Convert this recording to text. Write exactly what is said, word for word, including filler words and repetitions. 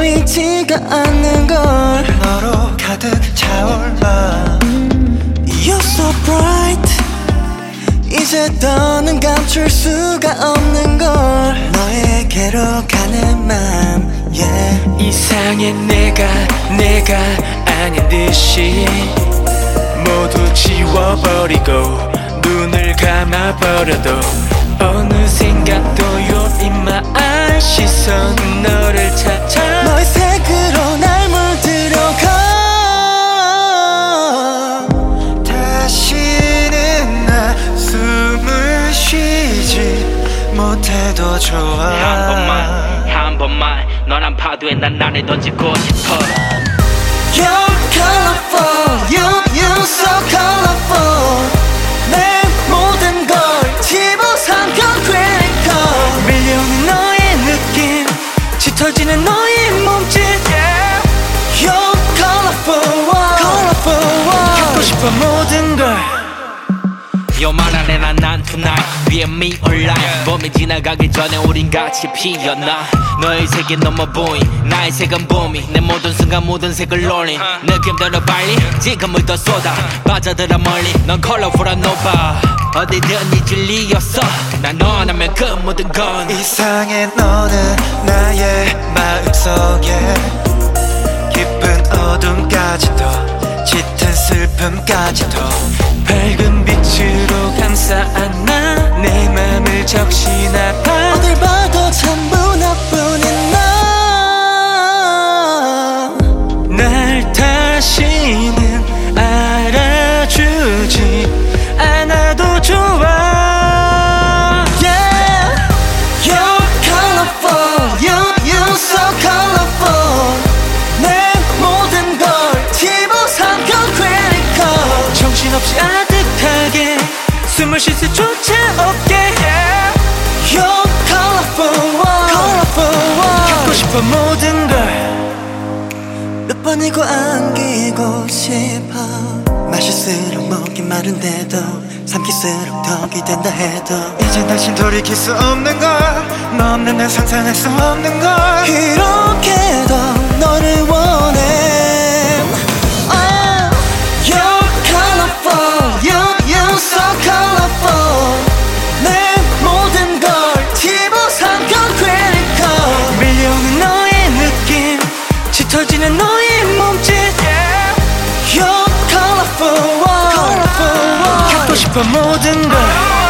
보이지가 않는 걸 너로 가득 차올라. You're so bright. 이제 더는 감출 수가 없는 걸 너에게로 가는 맘 yeah. 이상해 내가 내가 아닌 듯이 모두 지워버리고 눈을 감아버려도 어느샌가 또 your 말 시선 너를 찾아 너의 색으로 날 물들여가 다시는 나 숨을 쉬지 못해도 좋아. 한 번만 한 번만 너란 파도에 난 나를 던지고 싶어. You're colorful, you, you so colorful. 내 모든 걸 집어삼켜 critical. 밀려오는 너의 느낌, 짙어지는 너의 몸짓 yeah. You're colorful, wow. colorful wow. 갖고 싶어 모든 걸 요말 안에 난, 난 tonight 위에 me online 봄이 지나가기 전에 우린 같이 피어나 너의 색이 넘어 보인 나의 색은 봄이 내 모든 순간 모든 색을 올린 느낌대로 빨리 지금을 더 쏟아 빠져들어 멀리 넌 컬러풀한 노바 어디든 이 진리였어 난 너 하나면 그 모든 건 이상해 너는 나의 마음속에 깊은 어둠까지도 짙은 슬픔까지도 밝은 빛으로 감싸 안아 내 맘을 적시나 어딜 봐도 전부 너뿐인 너 날 다시는 알아주지 않아도 좋아 Yeah, you're colorful, you, you so colorful. 내 모든 걸 집어삼켜 critical. 정신없이 아득하게 숨을 쉴 수조차 없게 yeah. You're colorful, wow. colorful. wow. 갖고 싶어 모든 걸 몇 번이고 안기고 싶어. 마실수록 목이 마른데도 삼킬수록 덕이 된다 해도 이젠 다신 돌이킬 수 없는 걸 너 없는 난 상상할 수 없는 걸 이렇게도 너를 원해. Oh, you're colorful, you, you so colorful. 내 모든 걸 집어삼켜 critical. 밀려오는 너의 느낌 짙어지는 너의 몸짓 yeah. You're colorful, wow. colorful wow. 갖고 싶어 모든 걸